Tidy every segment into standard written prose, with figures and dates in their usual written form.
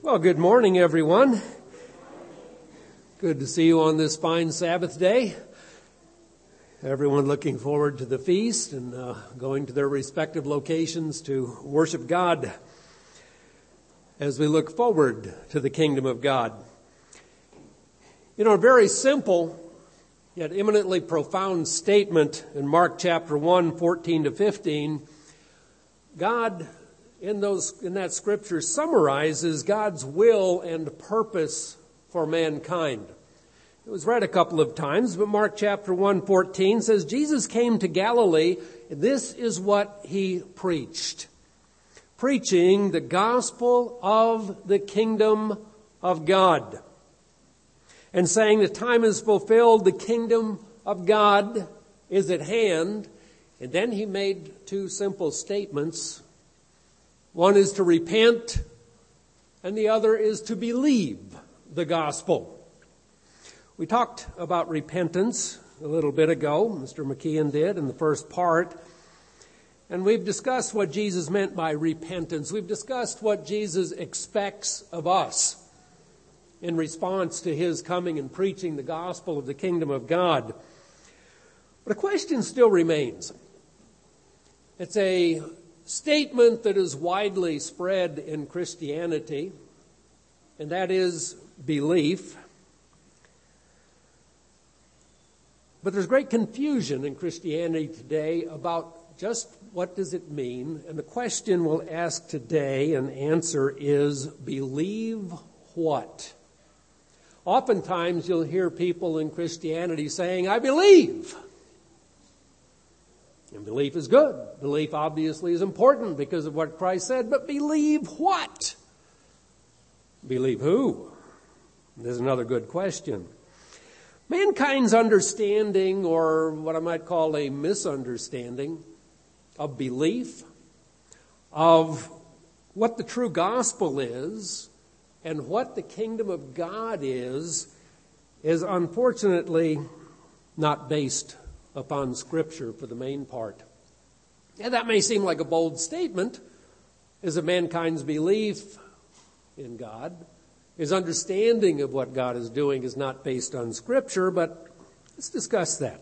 Well, good morning, everyone. Good to see you on this fine Sabbath day. Everyone looking forward to the feast and going to their respective locations to worship God as we look forward to the kingdom of God. You know, a very simple yet eminently profound statement in Mark chapter 1, 14 to 15. God in that scripture summarizes God's will and purpose for mankind. It was read a couple of times, but Mark chapter 1:14 says, Jesus came to Galilee, and this is what he preached. Preaching the gospel of the kingdom of God. And saying the time is fulfilled, the kingdom of God is at hand. And then he made two simple statements. One is to repent, and the other is to believe the gospel. We talked about repentance a little bit ago. Mr. McKeon did in the first part. And we've discussed what Jesus meant by repentance. We've discussed what Jesus expects of us in response to his coming and preaching the gospel of the kingdom of God. But a question still remains. It's a statement that is widely spread in Christianity, and that is belief. But there's great confusion in Christianity today about just what does it mean, and the question we'll ask today and answer is, believe what? Oftentimes you'll hear people in Christianity saying, I believe. And belief is good. Belief obviously is important because of what Christ said, but believe what? Believe who? There's another good question. Mankind's understanding, or what I might call a misunderstanding of belief, of what the true gospel is, and what the kingdom of God is unfortunately not based upon Scripture for the main part. And that may seem like a bold statement, is that mankind's belief in God, his understanding of what God is doing is not based on Scripture, but let's discuss that.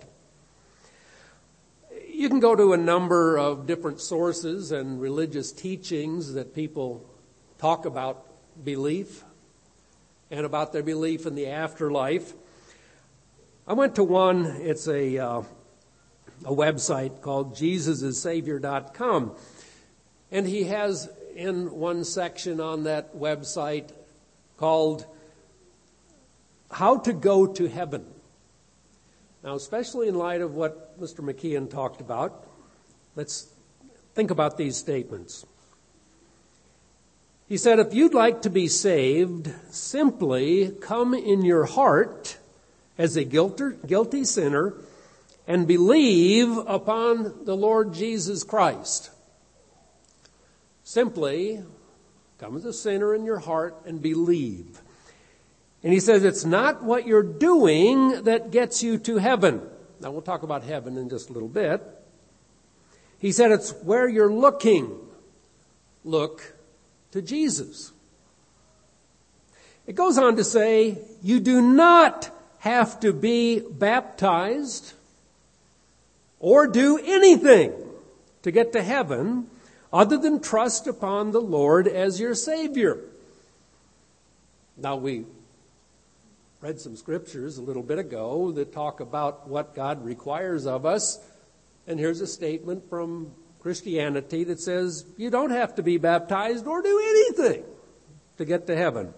You can go to a number of different sources and religious teachings that people talk about belief and about their belief in the afterlife. I went to one, it's a website called JesusIsSavior.com. And he has in one section on that website called How to Go to Heaven. Now, especially in light of what Mr. McKeon talked about, let's think about these statements. He said, if you'd like to be saved, simply come in your heart as a guilty sinner and believe upon the Lord Jesus Christ. Simply come as a sinner in your heart and believe. And he says it's not what you're doing that gets you to heaven. Now we'll talk about heaven in just a little bit. He said it's where you're looking. Look to Jesus. It goes on to say you do not have to be baptized or do anything to get to heaven other than trust upon the Lord as your Savior. Now, we read some scriptures a little bit ago that talk about what God requires of us. And here's a statement from Christianity that says you don't have to be baptized or do anything to get to heaven.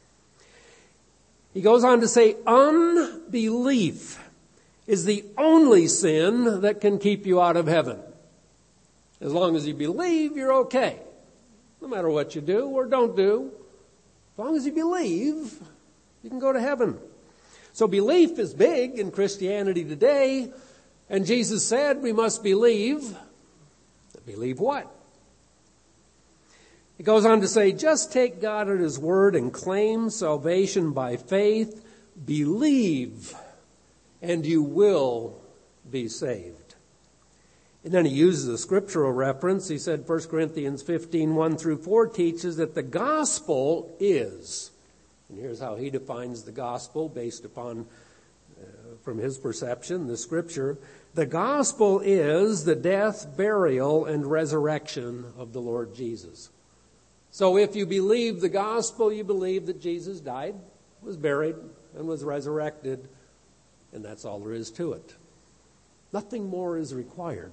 He goes on to say unbelief is the only sin that can keep you out of heaven. As long as you believe, you're okay. No matter what you do or don't do. As long as you believe, you can go to heaven. So belief is big in Christianity today. And Jesus said we must believe. Believe what? It goes on to say, just take God at His word and claim salvation by faith. Believe, and you will be saved. And then he uses a scriptural reference. He said 1 Corinthians 15, 1 through 4 teaches that the gospel is, and here's how he defines the gospel based upon, from his perception, the scripture. The gospel is the death, burial, and resurrection of the Lord Jesus. So if you believe the gospel, you believe that Jesus died, was buried, and was resurrected, and that's all there is to it. Nothing more is required.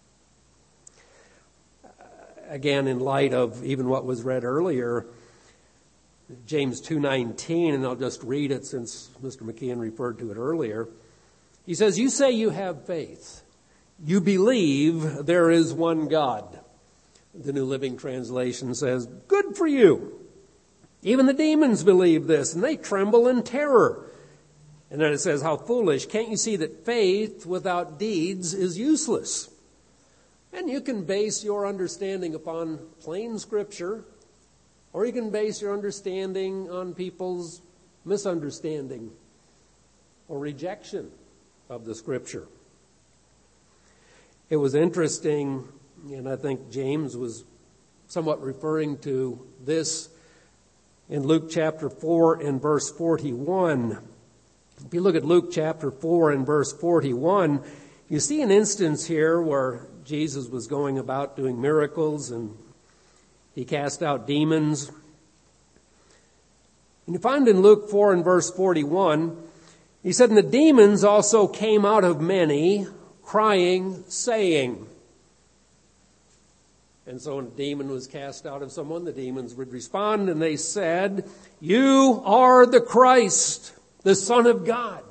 Again, in light of even what was read earlier, James 2:19, and I'll just read it since Mr. McKeon referred to it earlier. He says, you say you have faith. You believe there is one God. The New Living Translation says, good for you. Even the demons believe this, and they tremble in terror. And then it says, how foolish. Can't you see that faith without deeds is useless? And you can base your understanding upon plain scripture, or you can base your understanding on people's misunderstanding or rejection of the scripture. It was interesting, and I think James was somewhat referring to this in Luke chapter 4 and verse 41. If you look at Luke chapter 4 and verse 41, you see an instance here where Jesus was going about doing miracles and he cast out demons. And you find in Luke 4 and verse 41, he said, and the demons also came out of many, crying, saying. And so when a demon was cast out of someone, the demons would respond, and they said, you are the Christ, the Son of God.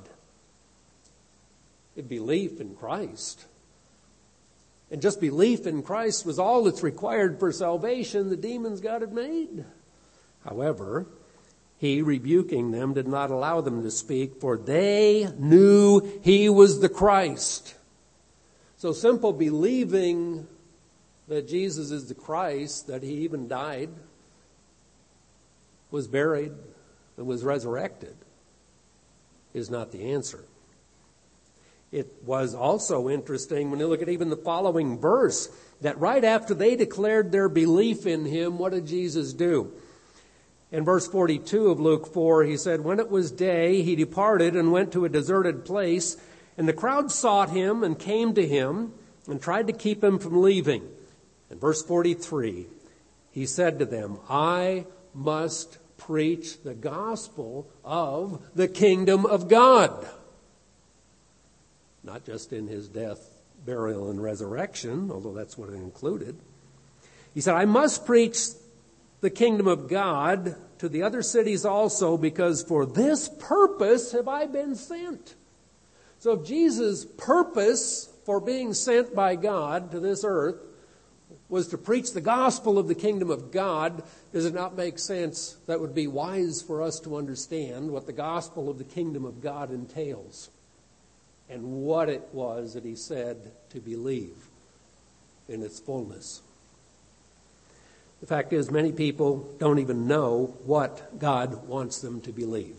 A belief in Christ. And just belief in Christ was all that's required for salvation. The demons got it made. However, he, rebuking them, did not allow them to speak, for they knew he was the Christ. So simple believing that Jesus is the Christ, that he even died, was buried, and was resurrected, is not the answer. It was also interesting when you look at even the following verse, that right after they declared their belief in him, what did Jesus do? In verse 42 of Luke 4, he said, when it was day, he departed and went to a deserted place, and the crowd sought him and came to him and tried to keep him from leaving. In verse 43, he said to them, I must preach the gospel of the kingdom of God. Not just in his death, burial, and resurrection, although that's what it included. He said, I must preach the kingdom of God to the other cities also, because for this purpose have I been sent. So if Jesus' purpose for being sent by God to this earth was to preach the gospel of the kingdom of God, does it not make sense that would be wise for us to understand what the gospel of the kingdom of God entails and what it was that he said to believe in its fullness? The fact is, many people don't even know what God wants them to believe.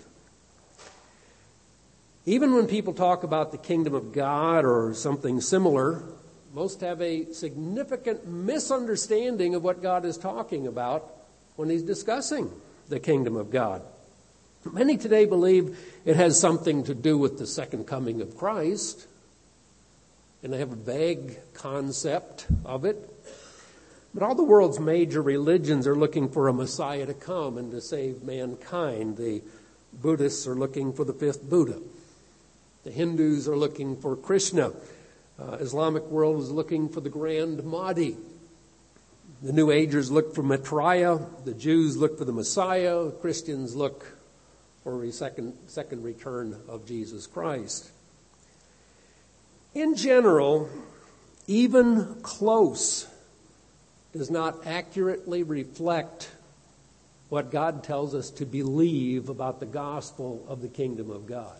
Even when people talk about the kingdom of God or something similar, most have a significant misunderstanding of what God is talking about when he's discussing the kingdom of God. Many today believe it has something to do with the second coming of Christ, and they have a vague concept of it. But all the world's major religions are looking for a Messiah to come and to save mankind. The Buddhists are looking for the fifth Buddha. The Hindus are looking for Krishna. Islamic world is looking for the Grand Mahdi. The New Agers look for Maitreya. The Jews look for the Messiah. Christians look for a second return of Jesus Christ. In general, even close does not accurately reflect what God tells us to believe about the gospel of the kingdom of God.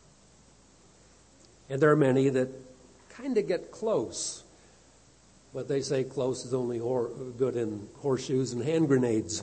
And there are many that kind of get close, but they say close is only good in horseshoes and hand grenades.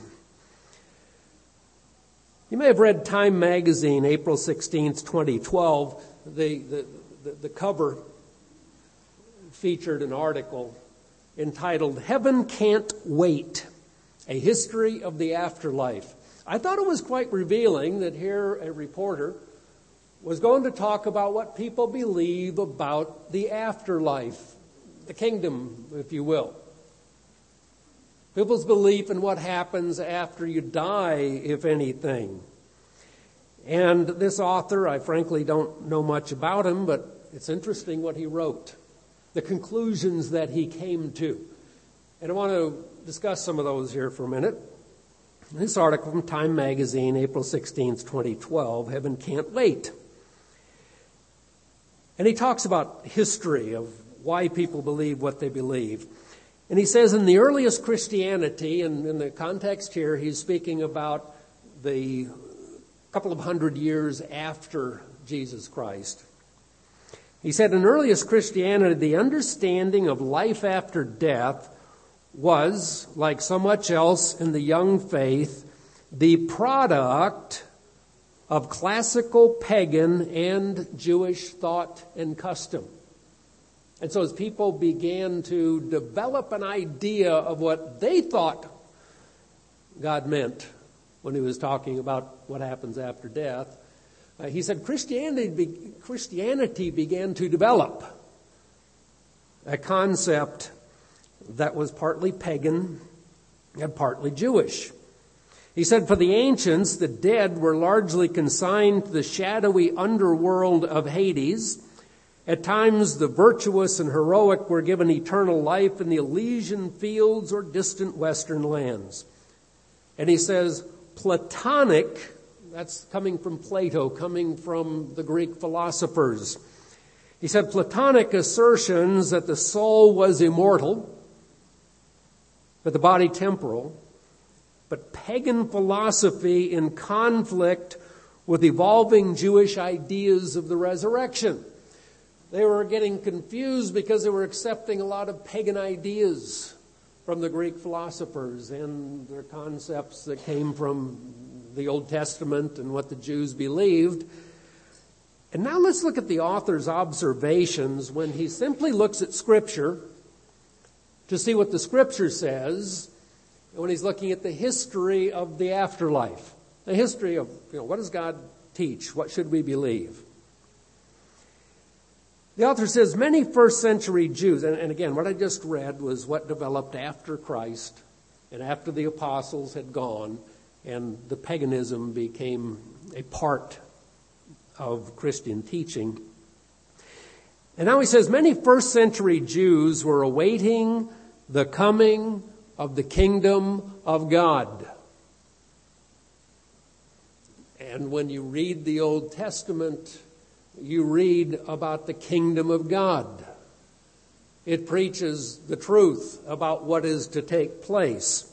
You may have read Time magazine, April 16th, 2012. The cover featured an article entitled "Heaven Can't Wait, A History of the Afterlife." I thought it was quite revealing that here a reporter was going to talk about what people believe about the afterlife, the kingdom, if you will. People's belief in what happens after you die, if anything. And this author, I frankly don't know much about him, but it's interesting what he wrote, the conclusions that he came to. And I want to discuss some of those here for a minute. This article from Time Magazine, April 16th, 2012, Heaven Can't Wait. And he talks about history of why people believe what they believe. And he says in the earliest Christianity, and in the context here, he's speaking about the couple of hundred years after Jesus Christ. He said in earliest Christianity, the understanding of life after death was, like so much else in the young faith, the product of classical pagan and Jewish thought and custom. And so as people began to develop an idea of what they thought God meant when he was talking about what happens after death, he said Christianity began to develop a concept that was partly pagan and partly Jewish. He said, for the ancients, the dead were largely consigned to the shadowy underworld of Hades. At times, the virtuous and heroic were given eternal life in the Elysian fields or distant western lands. And he says, Platonic, that's coming from Plato, coming from the Greek philosophers. He said, Platonic assertions that the soul was immortal, but the body temporal, but pagan philosophy in conflict with evolving Jewish ideas of the resurrection. They were getting confused because they were accepting a lot of pagan ideas from the Greek philosophers and their concepts that came from the Old Testament and what the Jews believed. And now let's look at the author's observations when he simply looks at Scripture to see what the Scripture says, and when he's looking at the history of the afterlife, the history of, what does God teach? What should we believe? The author says many first century Jews, and again, what I just read was what developed after Christ and after the apostles had gone and the paganism became a part of Christian teaching. And now he says many first century Jews were awaiting the coming of the kingdom of God. And when you read the Old Testament, you read about the kingdom of God. It preaches the truth about what is to take place.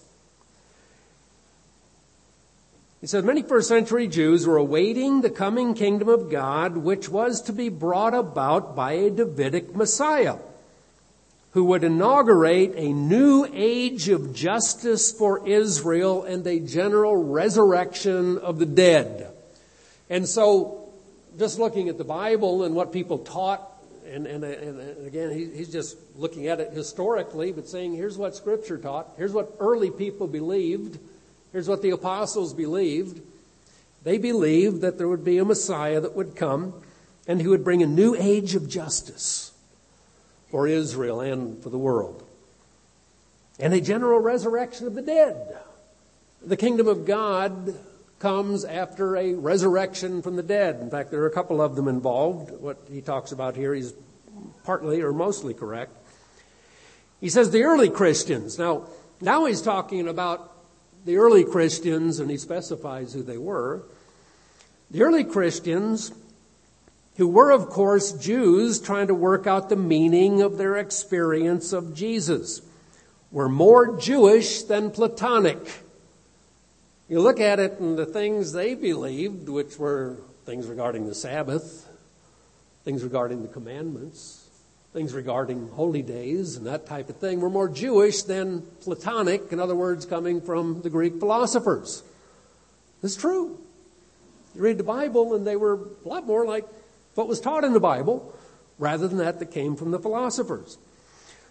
He said, many first century Jews were awaiting the coming kingdom of God, which was to be brought about by a Davidic Messiah, who would inaugurate a new age of justice for Israel and a general resurrection of the dead. And so, just looking at the Bible and what people taught, and again, he's just looking at it historically, but saying, here's what Scripture taught, here's what early people believed, here's what the apostles believed. They believed that there would be a Messiah that would come, and he would bring a new age of justice for Israel and for the world. And a general resurrection of the dead. The kingdom of God comes after a resurrection from the dead. In fact, there are a couple of them involved. What he talks about here, he's partly or mostly correct. He says the early Christians. Now he's talking about the early Christians, and he specifies who they were. The early Christians, who were, of course, Jews trying to work out the meaning of their experience of Jesus, were more Jewish than Platonic. You look at it and the things they believed, which were things regarding the Sabbath, things regarding the commandments, things regarding holy days and that type of thing, were more Jewish than Platonic, in other words, coming from the Greek philosophers. It's true. You read the Bible and they were a lot more like what was taught in the Bible rather than that came from the philosophers.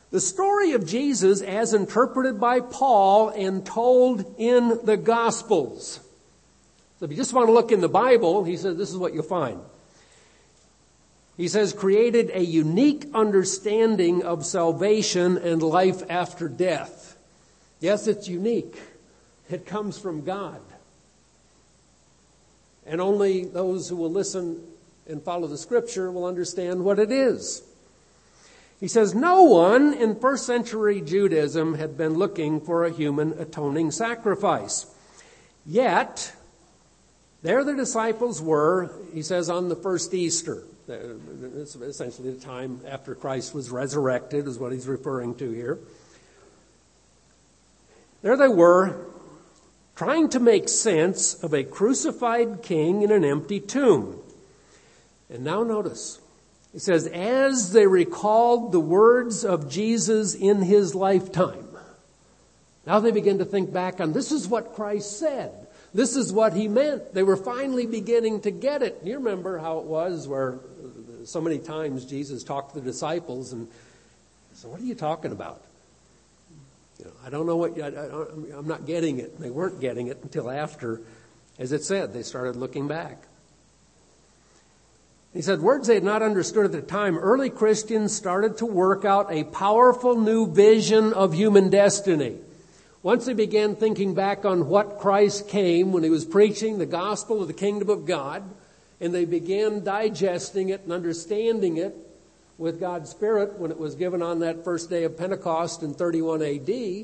The story of Jesus as interpreted by Paul and told in the Gospels. So if you just want to look in the Bible, he says this is what you'll find. He says, created a unique understanding of salvation and life after death. Yes, it's unique. It comes from God. And only those who will listen and follow the Scripture will understand what it is. He says, no one in first century Judaism had been looking for a human atoning sacrifice. Yet, there the disciples were, he says, on the first Easter. It's essentially the time after Christ was resurrected is what he's referring to here. There they were, trying to make sense of a crucified king in an empty tomb. And now notice, it says, as they recalled the words of Jesus in his lifetime. Now they begin to think back on, this is what Christ said. This is what he meant. They were finally beginning to get it. You remember how it was where so many times Jesus talked to the disciples and so what are you talking about? I don't know what, I'm not getting it. They weren't getting it until after, as it said, they started looking back. He said, words they had not understood at the time, early Christians started to work out a powerful new vision of human destiny. Once they began thinking back on what Christ came when he was preaching the gospel of the kingdom of God, and they began digesting it and understanding it with God's Spirit when it was given on that first day of Pentecost in 31 AD, they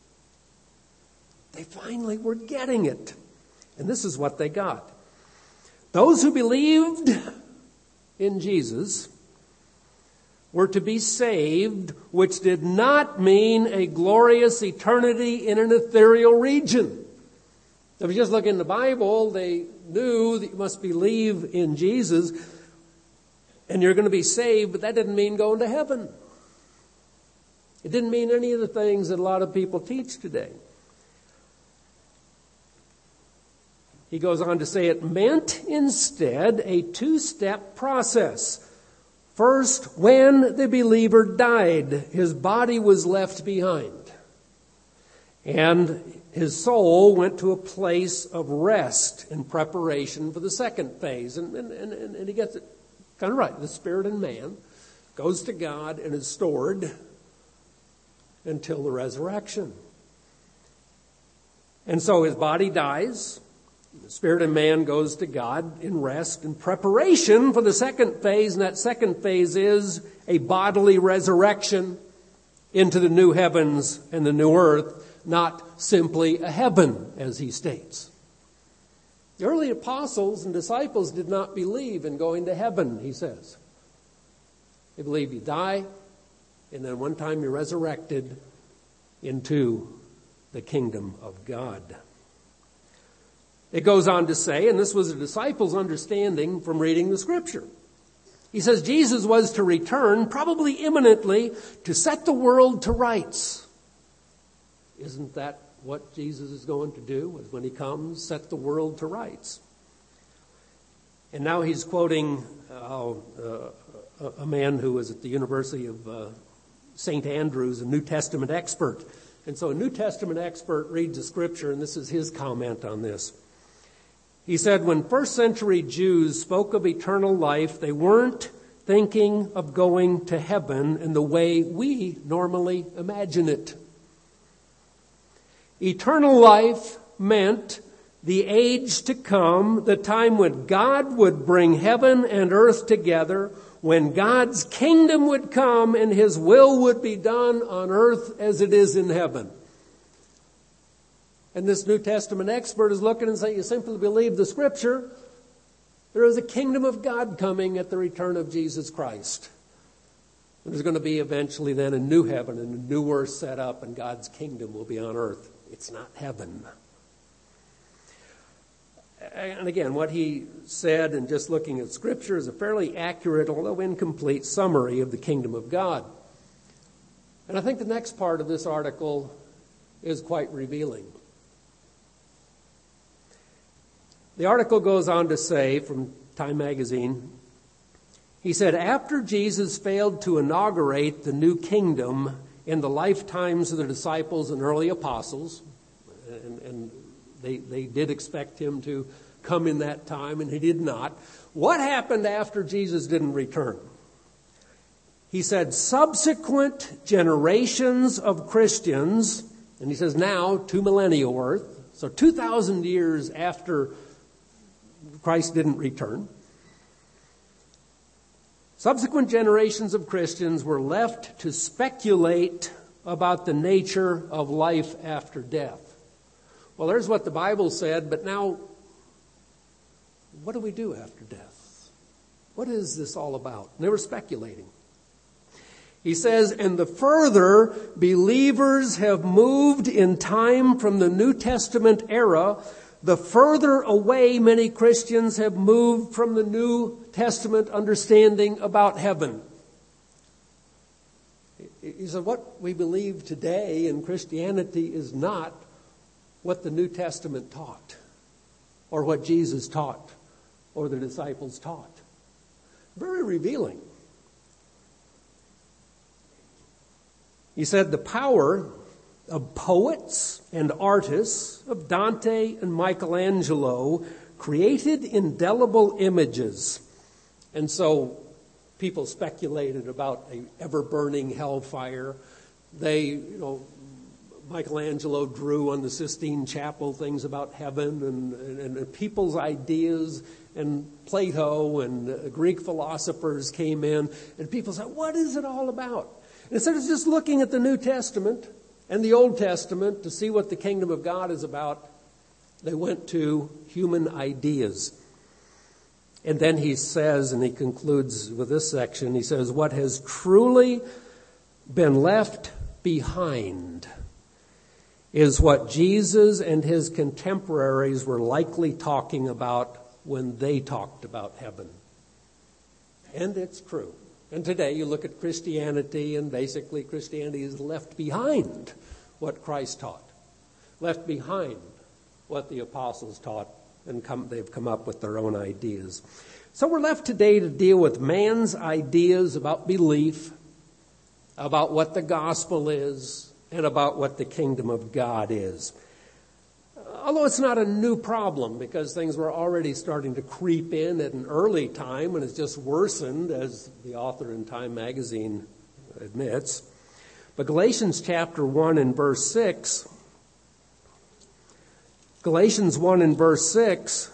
finally were getting it. And this is what they got. Those who believed in Jesus were to be saved, which did not mean a glorious eternity in an ethereal region. If you just look in the Bible, they knew that you must believe in Jesus and you're going to be saved, but that didn't mean going to heaven. It didn't mean any of the things that a lot of people teach today. He goes on to say it meant instead a two-step process. First, when the believer died, his body was left behind. And his soul went to a place of rest in preparation for the second phase. And he gets it kind of right. The spirit in man goes to God and is stored until the resurrection. And so his body dies. The spirit in man goes to God in rest in preparation for the second phase. And that second phase is a bodily resurrection into the new heavens and the new earth. Not simply a heaven, as he states. The early apostles and disciples did not believe in going to heaven, he says. They believed you die, and then one time you're resurrected into the kingdom of God. It goes on to say, and this was the disciples' understanding from reading the Scripture. He says Jesus was to return, probably imminently, to set the world to rights. Isn't that what Jesus is going to do when he comes, set the world to rights? And now he's quoting a man who was at the University of St. Andrews, a New Testament expert. And so a New Testament expert reads the Scripture, and this is his comment on this. He said, when first century Jews spoke of eternal life, they weren't thinking of going to heaven in the way we normally imagine it. Eternal life meant the age to come, the time when God would bring heaven and earth together, when God's kingdom would come and his will would be done on earth as it is in heaven. And this New Testament expert is looking and saying, you simply believe the Scripture. There is a kingdom of God coming at the return of Jesus Christ. And there's going to be eventually then a new heaven and a new earth set up, and God's kingdom will be on earth. It's not heaven. And again, what he said, and just looking at Scripture, is a fairly accurate, although incomplete, summary of the kingdom of God. And I think the next part of this article is quite revealing. The article goes on to say, from Time magazine, he said, after Jesus failed to inaugurate the new kingdom in the lifetimes of the disciples and early apostles, and they did expect him to come in that time, and he did not. What happened after Jesus didn't return? He said subsequent generations of Christians, and he says now 2 millennia worth, so 2,000 years after Christ didn't return, subsequent generations of Christians were left to speculate about the nature of life after death. Well, there's what the Bible said, but now, what do we do after death? What is this all about? And they were speculating. He says, and the further believers have moved in time from the New Testament era, the further away many Christians have moved from the New Testament understanding about heaven. He said, what we believe today in Christianity is not what the New Testament taught, or what Jesus taught, or the disciples taught. Very revealing. He said the power of poets and artists, of Dante and Michelangelo, created indelible images. And so people speculated about an ever-burning hellfire. Michelangelo drew on the Sistine Chapel things about heaven and people's ideas, and Plato and Greek philosophers came in, and people said, what is it all about? Instead of just looking at the New Testament and the Old Testament to see what the kingdom of God is about, they went to human ideas. And then he says, and he concludes with this section, he says, what has truly been left behind is what Jesus and his contemporaries were likely talking about when they talked about heaven. And it's true. And today you look at Christianity, and basically Christianity has left behind what Christ taught, left behind what the apostles taught, and they've come up with their own ideas. So we're left today to deal with man's ideas about belief, about what the gospel is, and about what the kingdom of God is. Although it's not a new problem, because things were already starting to creep in at an early time, and it's just worsened, as the author in Time magazine admits. But Galatians chapter 1 and verse 6, Galatians 1 and verse 6,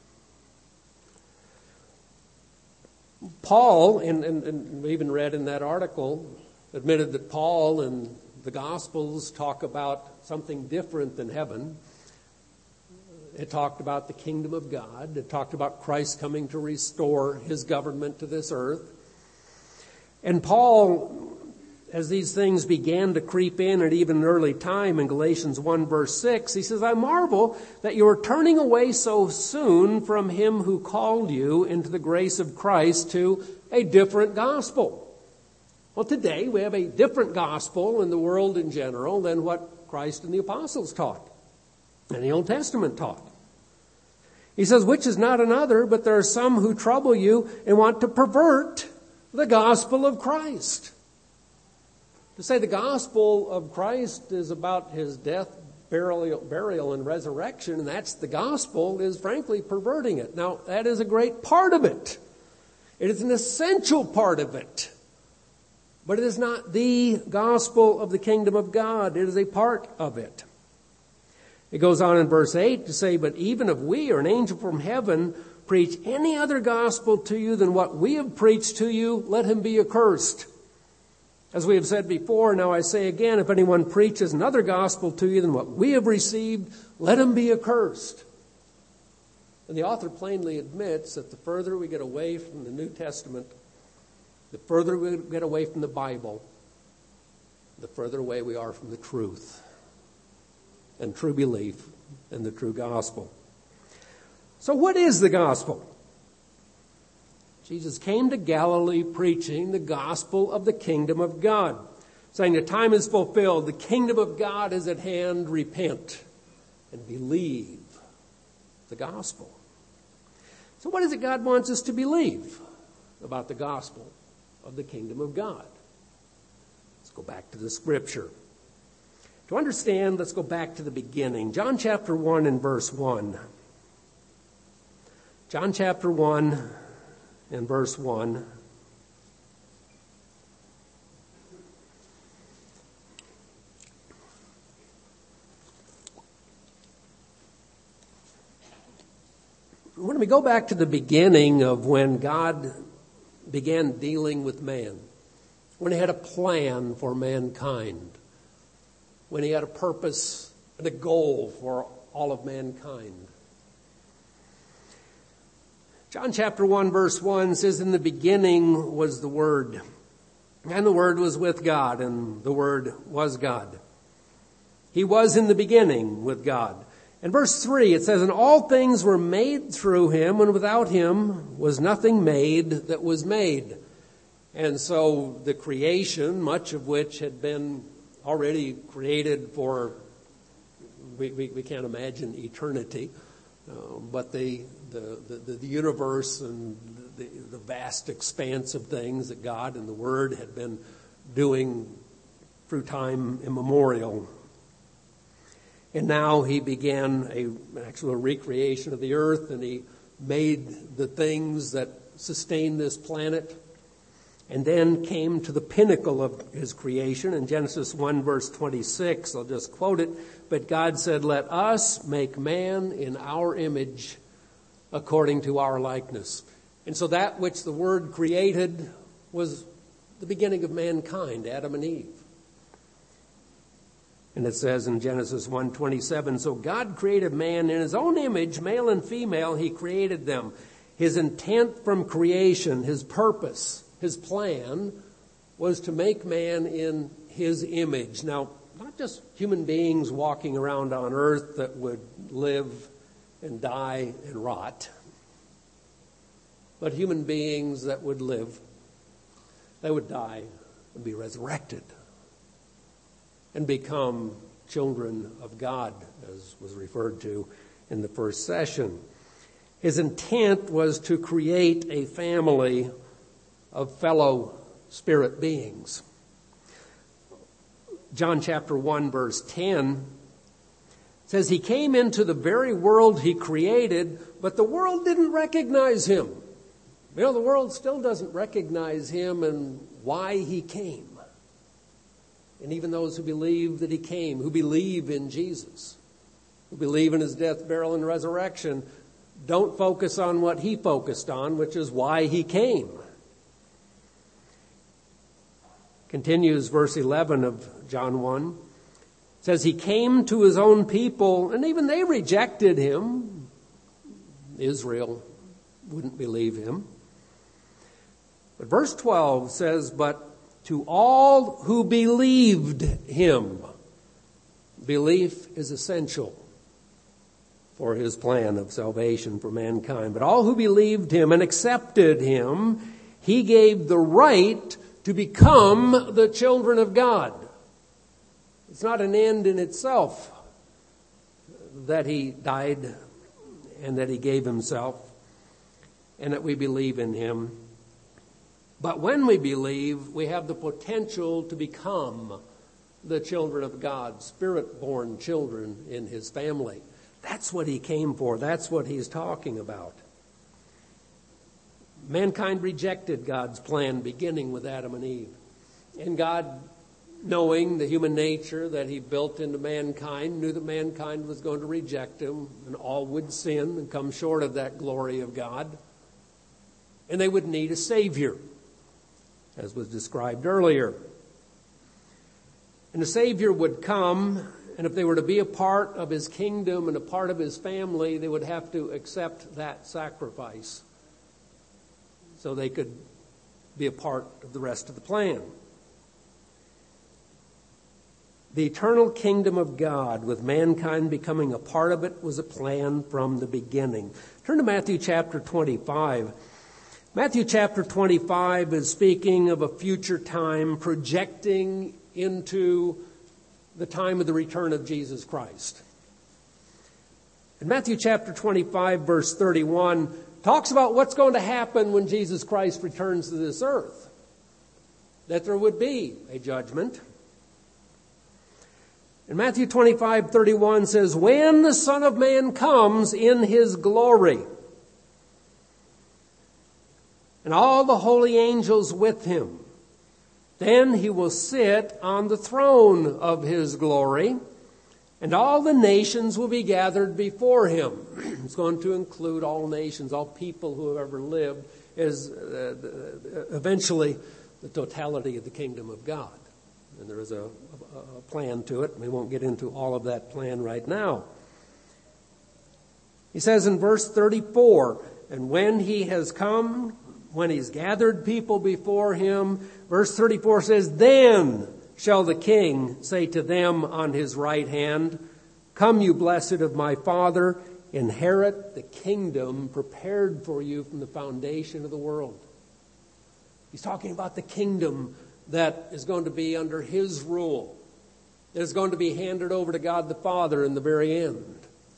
Paul, and we even read in that article, admitted that Paul and the Gospels talk about something different than heaven. It talked about the kingdom of God. It talked about Christ coming to restore his government to this earth. And Paul, as these things began to creep in at even an early time in Galatians 1 verse 6, he says, I marvel that you are turning away so soon from him who called you into the grace of Christ to a different gospel. Well, today we have a different gospel in the world in general than what Christ and the apostles taught and the Old Testament taught. He says, which is not another, but there are some who trouble you and want to pervert the gospel of Christ. To say the gospel of Christ is about his death, burial, and resurrection, and that's the gospel, is frankly perverting it. Now, that is a great part of it. It is an essential part of it. But it is not the gospel of the kingdom of God. It is a part of it. It goes on in verse 8 to say, but even if we or an angel from heaven preach any other gospel to you than what we have preached to you, let him be accursed. As we have said before, now I say again, if anyone preaches another gospel to you than what we have received, let him be accursed. And the author plainly admits that the further we get away from the New Testament, the further we get away from the Bible, the further away we are from the truth and true belief in the true gospel. So what is the gospel? Jesus came to Galilee preaching the gospel of the kingdom of God, saying the time is fulfilled, the kingdom of God is at hand, repent and believe the gospel. So what is it God wants us to believe about the gospel of the kingdom of God? Let's go back to the scripture. To understand, let's go back to the beginning. John chapter 1 and verse 1. John chapter 1 and verse 1. When we go back to the beginning of when God began dealing with man, when he had a plan for mankind, when he had a purpose and a goal for all of mankind. John chapter 1 verse 1 says, "In the beginning was the Word, and the Word was with God, and the Word was God. He was in the beginning with God." In verse 3 it says, "And all things were made through him, and without him was nothing made that was made." And so the creation, much of which had been already created for, we can't imagine eternity, but the universe and the vast expanse of things that God and the Word had been doing through time immemorial. And now he began a actual recreation of the earth, and he made the things that sustain this planet, and then came to the pinnacle of his creation. In Genesis 1 verse 26, I'll just quote it, "But God said, 'Let us make man in our image according to our likeness.'" And so that which the Word created was the beginning of mankind, Adam and Eve. And it says in Genesis 1:27, "So God created man in his own image, male and female, he created them." His intent from creation, his purpose, his plan was to make man in his image. Now, not just human beings walking around on earth that would live and die and rot, but human beings that would live, they would die and be resurrected and become children of God, as was referred to in the first session. His intent was to create a family of fellow spirit beings. John chapter 1 verse 10 says, "He came into the very world he created, but the world didn't recognize him." You know, the world still doesn't recognize him and why he came. And even those who believe that he came, who believe in Jesus, who believe in his death, burial, and resurrection, don't focus on what he focused on, which is why he came. Continues verse 11 of John 1. It says, "He came to his own people, and even they rejected him." Israel wouldn't believe him. But verse 12 says, "But to all who believed him," belief is essential for his plan of salvation for mankind. "But all who believed him and accepted him, he gave the right to become the children of God." It's not an end in itself that he died and that he gave himself and that we believe in him. But when we believe, we have the potential to become the children of God, spirit-born children in his family. That's what he came for. That's what he's talking about. Mankind rejected God's plan, beginning with Adam and Eve. And God, knowing the human nature that he built into mankind, knew that mankind was going to reject him, and all would sin and come short of that glory of God. And they would need a Savior, as was described earlier. And the Savior would come, and if they were to be a part of his kingdom and a part of his family, they would have to accept that sacrifice so they could be a part of the rest of the plan. The eternal kingdom of God, with mankind becoming a part of it, was a plan from the beginning. Turn to Matthew chapter 25. Matthew chapter 25 is speaking of a future time, projecting into the time of the return of Jesus Christ. And Matthew chapter 25 verse 31 talks about what's going to happen when Jesus Christ returns to this earth. that there would be a judgment. And Matthew 25:31 says, when the Son of Man comes in his glory, and all the holy angels with him, then he will sit on the throne of his glory, and all the nations will be gathered before him. It's going to include all nations, all people who have ever lived, as eventually the totality of the kingdom of God. And there is a plan to it. We won't get into all of that plan right now. He says in verse 34, and when he has come, when he's gathered people before him, verse 34 says, then shall the king say to them on his right hand, come, you blessed of my Father, inherit the kingdom prepared for you from the foundation of the world. He's talking about the kingdom that is going to be under his rule. That is going to be handed over to God the Father in the very end.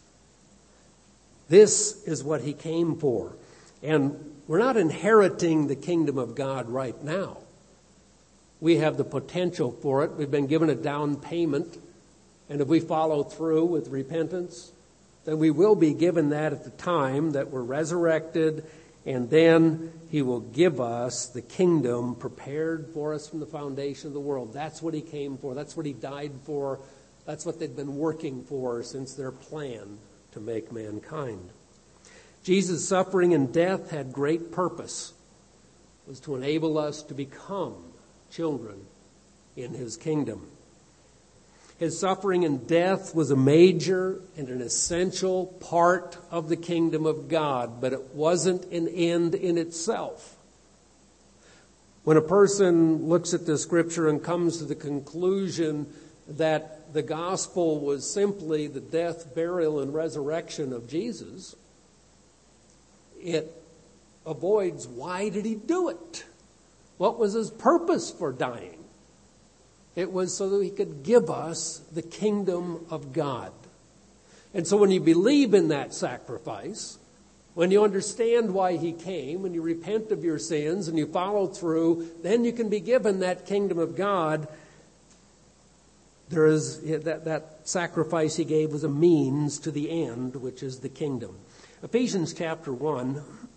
This is what he came for. And we're not inheriting the kingdom of God right now. We have the potential for it. We've been given a down payment. And if we follow through with repentance, then we will be given that at the time that we're resurrected, and then he will give us the kingdom prepared for us from the foundation of the world. That's what he came for. That's what he died for. That's what they've been working for since their plan to make mankind. Jesus' suffering and death had great purpose. It was to enable us to become children in his kingdom. His suffering and death was a major and an essential part of the kingdom of God, but it wasn't an end in itself. When a person looks at the scripture and comes to the conclusion that the gospel was simply the death, burial, and resurrection of Jesus, it avoids why did he do it? What was his purpose for dying? It was so that he could give us the kingdom of God. And so when you believe in that sacrifice, when you understand why he came, when you repent of your sins and you follow through, then you can be given that kingdom of God. There is that sacrifice he gave was a means to the end, which is the kingdom. Ephesians chapter 1.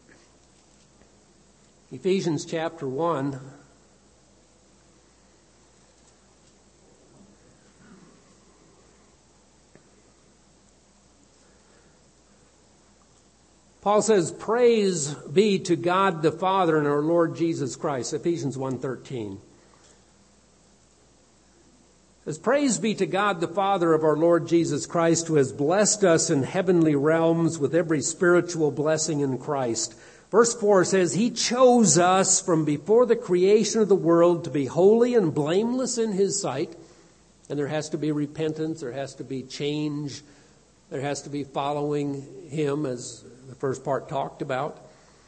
Ephesians chapter 1. Paul says, praise be to God the Father and our Lord Jesus Christ. Ephesians 1:13. Says, praise be to God the Father of our Lord Jesus Christ, who has blessed us in heavenly realms with every spiritual blessing in Christ. Verse 4 says, he chose us from before the creation of the world to be holy and blameless in his sight. And there has to be repentance, there has to be change, there has to be following him, as the first part talked about.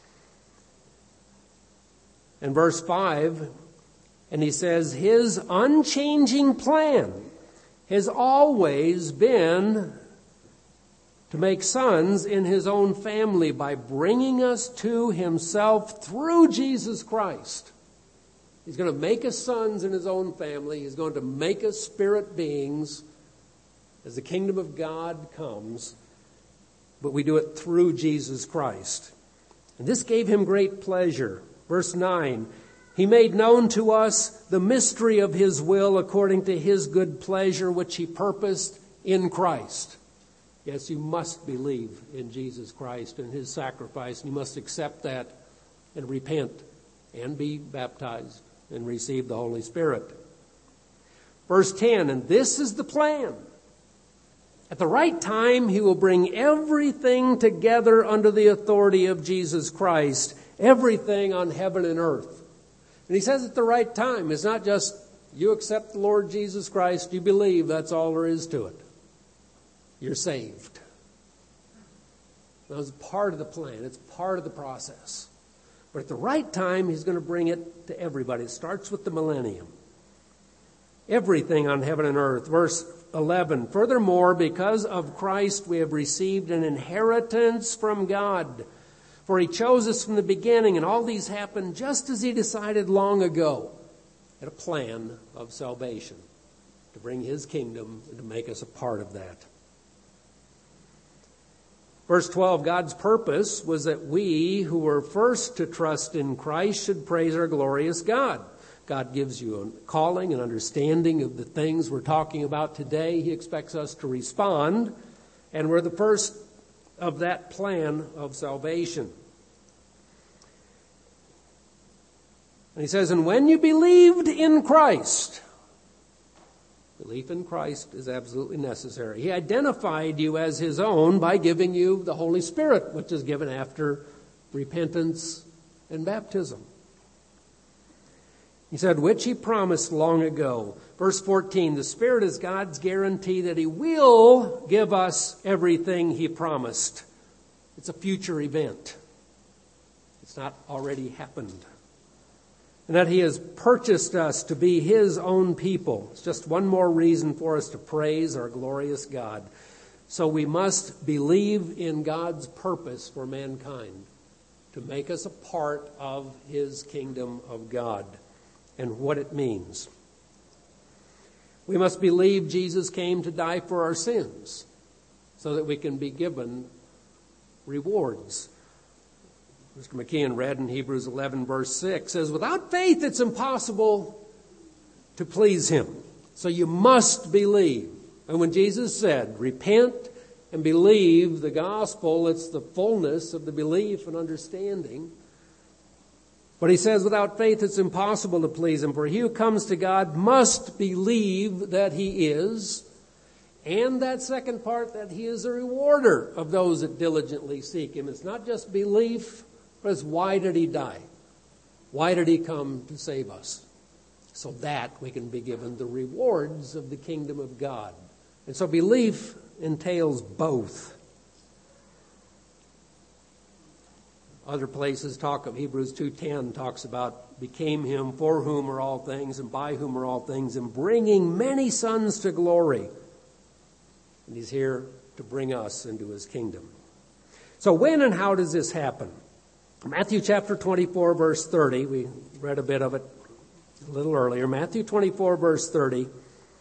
And verse 5, and he says, his unchanging plan has always been to make sons in his own family by bringing us to himself through Jesus Christ. He's going to make us sons in his own family. He's going to make us spirit beings as the kingdom of God comes. But we do it through Jesus Christ. And this gave him great pleasure. Verse 9, he made known to us the mystery of his will according to his good pleasure, which he purposed in Christ. Yes, you must believe in Jesus Christ and his sacrifice. And you must accept that and repent and be baptized and receive the Holy Spirit. Verse 10, and this is the plan. At the right time, he will bring everything together under the authority of Jesus Christ, everything on heaven and earth. And he says at the right time. It's not just you accept the Lord Jesus Christ, you believe, that's all there is to it. You're saved. That was part of the plan. It's part of the process. But at the right time, he's going to bring it to everybody. It starts with the millennium. Everything on heaven and earth. Verse 11, furthermore, because of Christ, we have received an inheritance from God. For he chose us from the beginning, and all these happened just as he decided long ago. at a plan of salvation, to bring his kingdom and to make us a part of that. Verse 12, God's purpose was that we who were first to trust in Christ should praise our glorious God. God gives you a calling and understanding of the things we're talking about today. He expects us to respond, and we're the first of that plan of salvation. And he says, and when you believed in Christ, belief in Christ is absolutely necessary. He identified you as his own by giving you the Holy Spirit, which is given after repentance and baptism. He said, which he promised long ago. Verse 14, the Spirit is God's guarantee that he will give us everything he promised. It's a future event. It's not already happened. And that he has purchased us to be his own people. It's just one more reason for us to praise our glorious God. So we must believe in God's purpose for mankind, to make us a part of his kingdom of God and what it means. We must believe Jesus came to die for our sins so that we can be given rewards. Mr. McKeon read in Hebrews 11 verse 6, says, without faith it's impossible to please him. So you must believe. And when Jesus said, repent and believe the gospel, it's the fullness of the belief and understanding. But he says, without faith it's impossible to please him. For he who comes to God must believe that he is, and that second part, that he is a rewarder of those that diligently seek him. It's not just belief, but it's why did he die? Why did he come to save us? So that we can be given the rewards of the kingdom of God. And so belief entails both. Other places talk of Hebrews 2:10 talks about became him for whom are all things and by whom are all things, and bringing many sons to glory. And he's here to bring us into his kingdom. So when and how does this happen? Matthew chapter 24 verse 30, we read a bit of it a little earlier. Matthew 24 verse 30.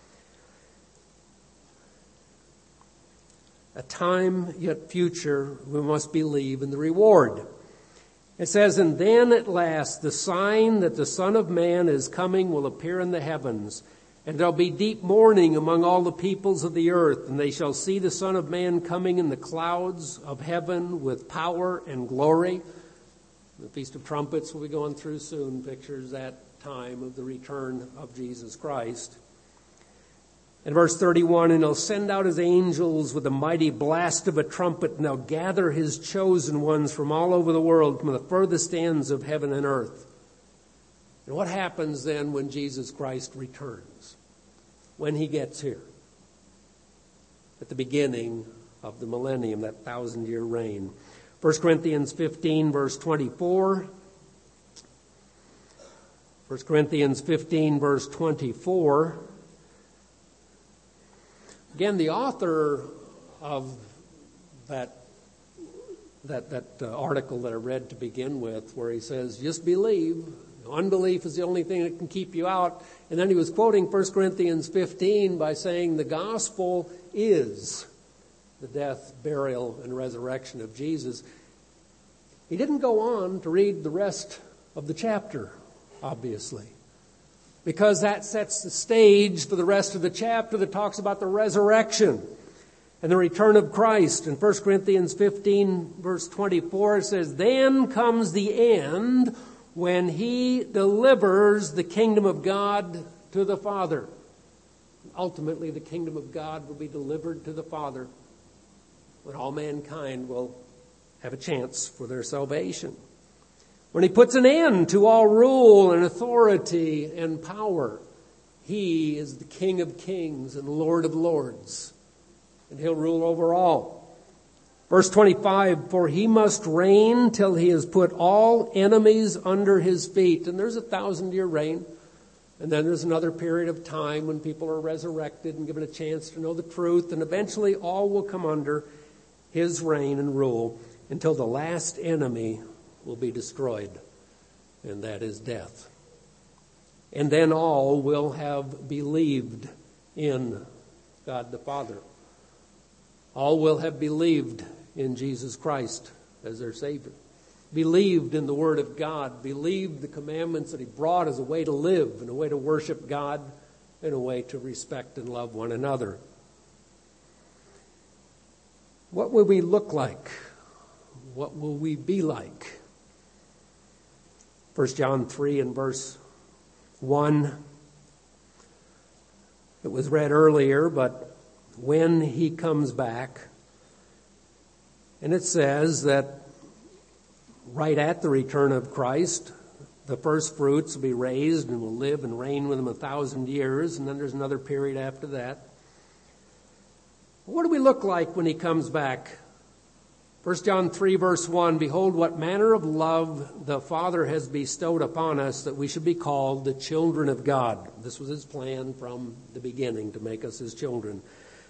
A time yet future, we must believe in the reward. It says, and then at last the sign that the Son of Man is coming will appear in the heavens, and there'll be deep mourning among all the peoples of the earth, and they shall see the Son of Man coming in the clouds of heaven with power and glory. The Feast of Trumpets we'll be going through soon pictures that time of the return of Jesus Christ. In verse 31, and he'll send out his angels with a mighty blast of a trumpet, and they'll gather his chosen ones from all over the world, from the furthest ends of heaven and earth. And what happens then when Jesus Christ returns? When he gets here? At the beginning of the millennium, that 1,000-year reign. 1 Corinthians 15, verse 24. 1 Corinthians 15, verse 24. Again, the author of that article that I read to begin with, where he says, just believe. Unbelief is the only thing that can keep you out. And then he was quoting 1 Corinthians 15 by saying the gospel is the death, burial, and resurrection of Jesus. He didn't go on to read the rest of the chapter, obviously, because that sets the stage for the rest of the chapter that talks about the resurrection and the return of Christ. In 1 Corinthians 15, verse 24, it says, then comes the end when he delivers the kingdom of God to the Father. Ultimately, the kingdom of God will be delivered to the Father when all mankind will have a chance for their salvation. When he puts an end to all rule and authority and power, he is the King of kings and Lord of lords, and he'll rule over all. Verse 25, for he must reign till he has put all enemies under his feet. And there's a 1,000-year reign. And then there's another period of time when people are resurrected and given a chance to know the truth. And eventually all will come under his reign and rule until the last enemy will be destroyed. And that is death. And then all will have believed in God the Father. All will have believed in Jesus Christ as their Savior. Believed in the Word of God. Believed the commandments that He brought as a way to live, and a way to worship God, and a way to respect and love one another. What will we look like? What will we be like? 1 John 3 and verse 1. It was read earlier, but when He comes back, and it says that right at the return of Christ, the first fruits will be raised and will live and reign with Him 1,000 years, and then there's another period after that. What do we look like when He comes back? 1 John 3 verse 1, behold, what manner of love the Father has bestowed upon us, that we should be called the children of God. This was His plan from the beginning, to make us His children.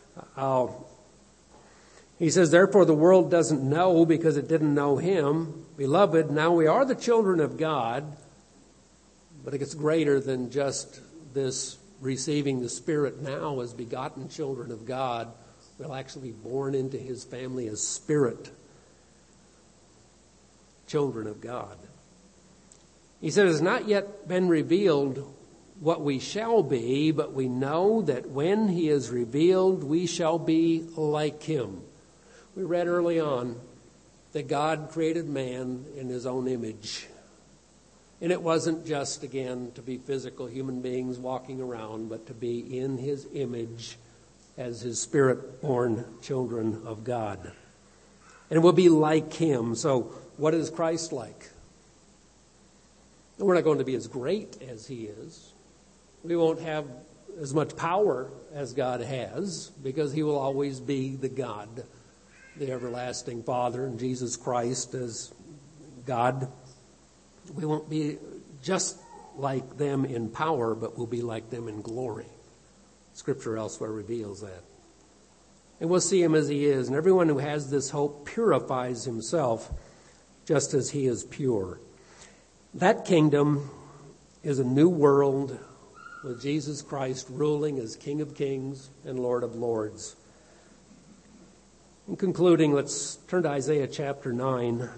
He says, therefore the world doesn't know because it didn't know Him. Beloved, now we are the children of God, but it gets greater than just this receiving the Spirit now as begotten children of God. We'll actually be born into His family as spirit children of God. He said, it has not yet been revealed what we shall be, but we know that when He is revealed, we shall be like Him. We read early on that God created man in His own image. And it wasn't just, again, to be physical human beings walking around, but to be in His image as His Spirit-born children of God. And we'll be like Him. So what is Christ like? We're not going to be as great as He is. We won't have as much power as God has, because He will always be the God, the everlasting Father, and Jesus Christ as God. We won't be just like them in power, but we'll be like them in glory. Scripture elsewhere reveals that. And we'll see Him as He is. And everyone who has this hope purifies himself just as He is pure. That kingdom is a new world with Jesus Christ ruling as King of Kings and Lord of Lords. In concluding, let's turn to Isaiah chapter 9.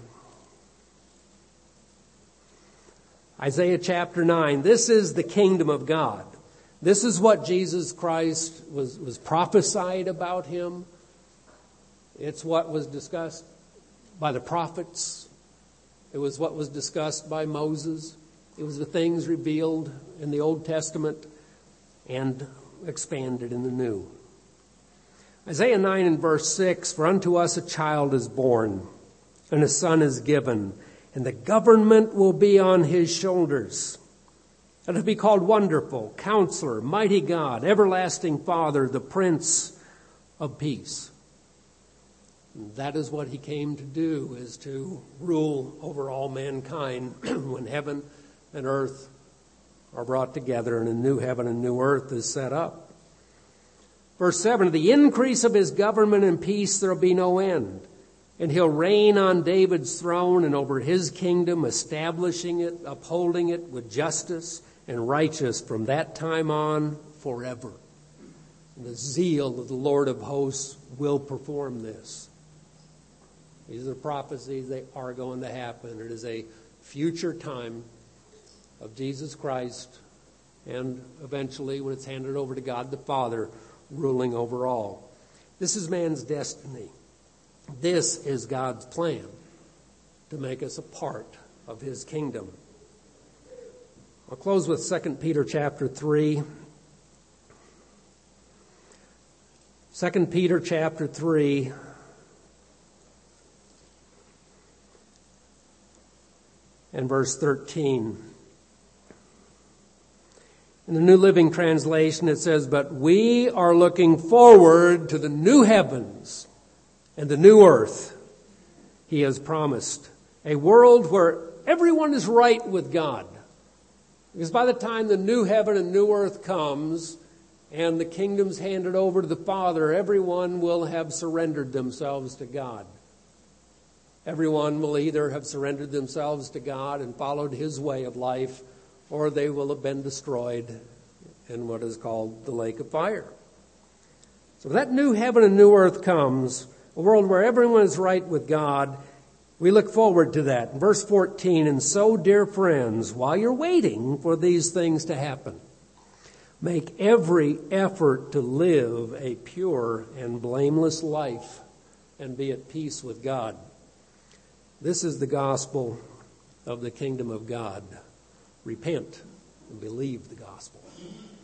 Isaiah chapter 9. This is the kingdom of God. This is what Jesus Christ was prophesied about Him. It's what was discussed by the prophets. It was what was discussed by Moses. It was the things revealed in the Old Testament and expanded in the New. Isaiah 9 and verse 6, for unto us a child is born, and a son is given, and the government will be on His shoulders. And he'll be called Wonderful, Counselor, Mighty God, Everlasting Father, the Prince of Peace. And that is what He came to do, is to rule over all mankind when heaven and earth are brought together and a new heaven and new earth is set up. Verse 7, the increase of His government and peace there will be no end. And He'll reign on David's throne and over His kingdom, establishing it, upholding it with justice and righteous from that time on forever. And the zeal of the Lord of hosts will perform this. These are prophecies. They are going to happen. It is a future time of Jesus Christ, and eventually, when it's handed over to God the Father, ruling over all. This is man's destiny. This is God's plan to make us a part of His kingdom. I'll close with 2 Peter chapter 3. 2 Peter chapter 3. And verse 13. In the New Living Translation it says, but we are looking forward to the new heavens and the new earth He has promised. A world where everyone is right with God. Because by the time the new heaven and new earth comes and the kingdom's handed over to the Father, everyone will have surrendered themselves to God. Everyone will either have surrendered themselves to God and followed His way of life or they will have been destroyed in what is called the lake of fire. So that new heaven and new earth comes, a world where everyone is right with God. We look forward to that. Verse 14, and so, dear friends, while you're waiting for these things to happen, make every effort to live a pure and blameless life and be at peace with God. This is the gospel of the kingdom of God. Repent and believe the gospel.